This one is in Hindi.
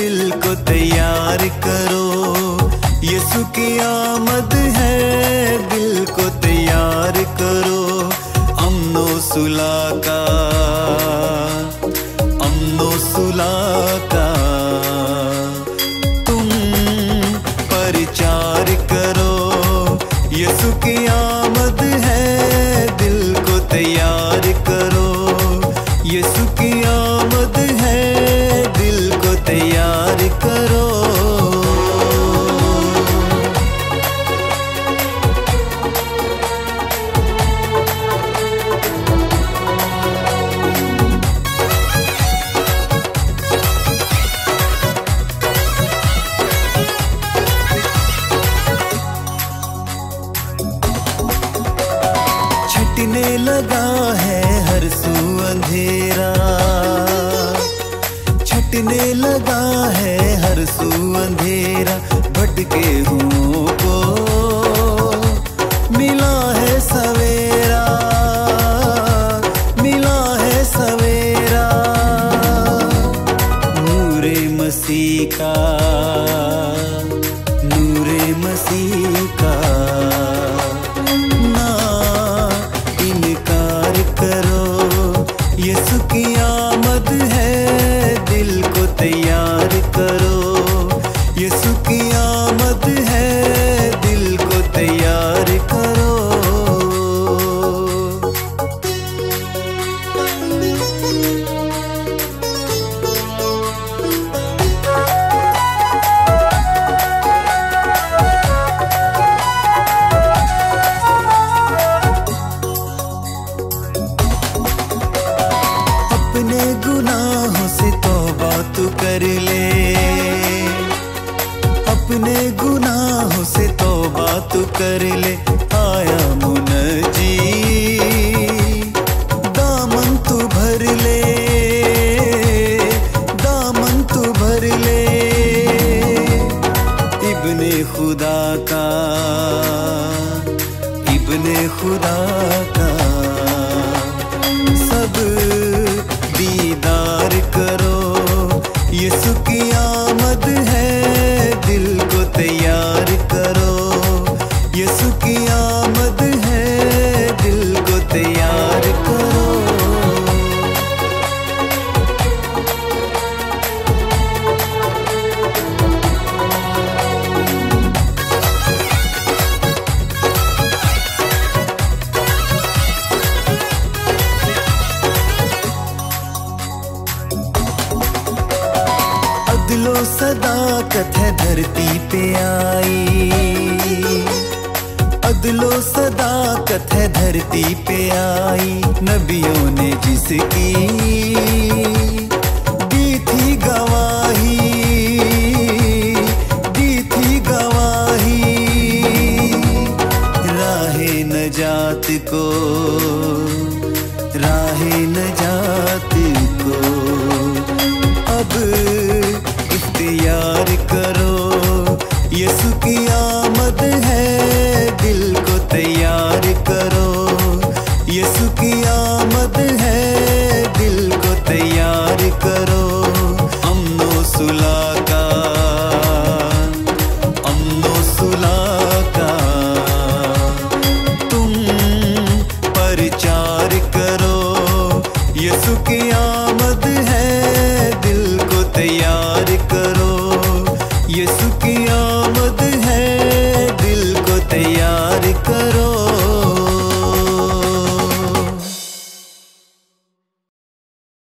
दिल को तैयार करो, यीशु की आमद है, दिल को तैयार करो। अमनो सुलह का, अमनो सुलह का तुम प्रचार करो, यीशु की आमद है, दिल को तैयार करो, यीशु की आमद है, दिल को तैयार करो। छटने लगा है हर सू अंधेरा, छटने लगा है हर सू अंधेरा, भटके हुओं को मिला है सवेरा, मिला है सवेरा। नूरे मसीह का, नूरे मसीह का ना इनकार करो, यीशु की आमद है, दिल को तैयार करो, यीशु की आमद है, दिल को तैयार करो। अपने गुनाहों से तौबा तू कर ले, अपने गुनाहों से तौबा तू कर ले। आया मुनजी दामन तू भर ले, दामन तू भर ले। इब्ने खुदा का, इब्ने खुदा का सब दीदार करो, यीशु की आमद है, दिल को तैयार करो, यीशु की आमद है, दिल को तैयार करो। अदलो सदाकत है धरती पे आई, अदलो सदाकत है धरती पे आई, नबियों ने जिसकी दी थी गवाही, दी थी गवाही। राहे नजात को, राहे नजात को अब इख्तियार करो, यीशु की आमद है, दिल को तैयार करो, यीशु की आमद है, दिल को तैयार करो। अमनो सुलह का, अमनो सुलह का तुम प्रचार करो, यीशु की आमद है, दिल को तैयार करो, यीशु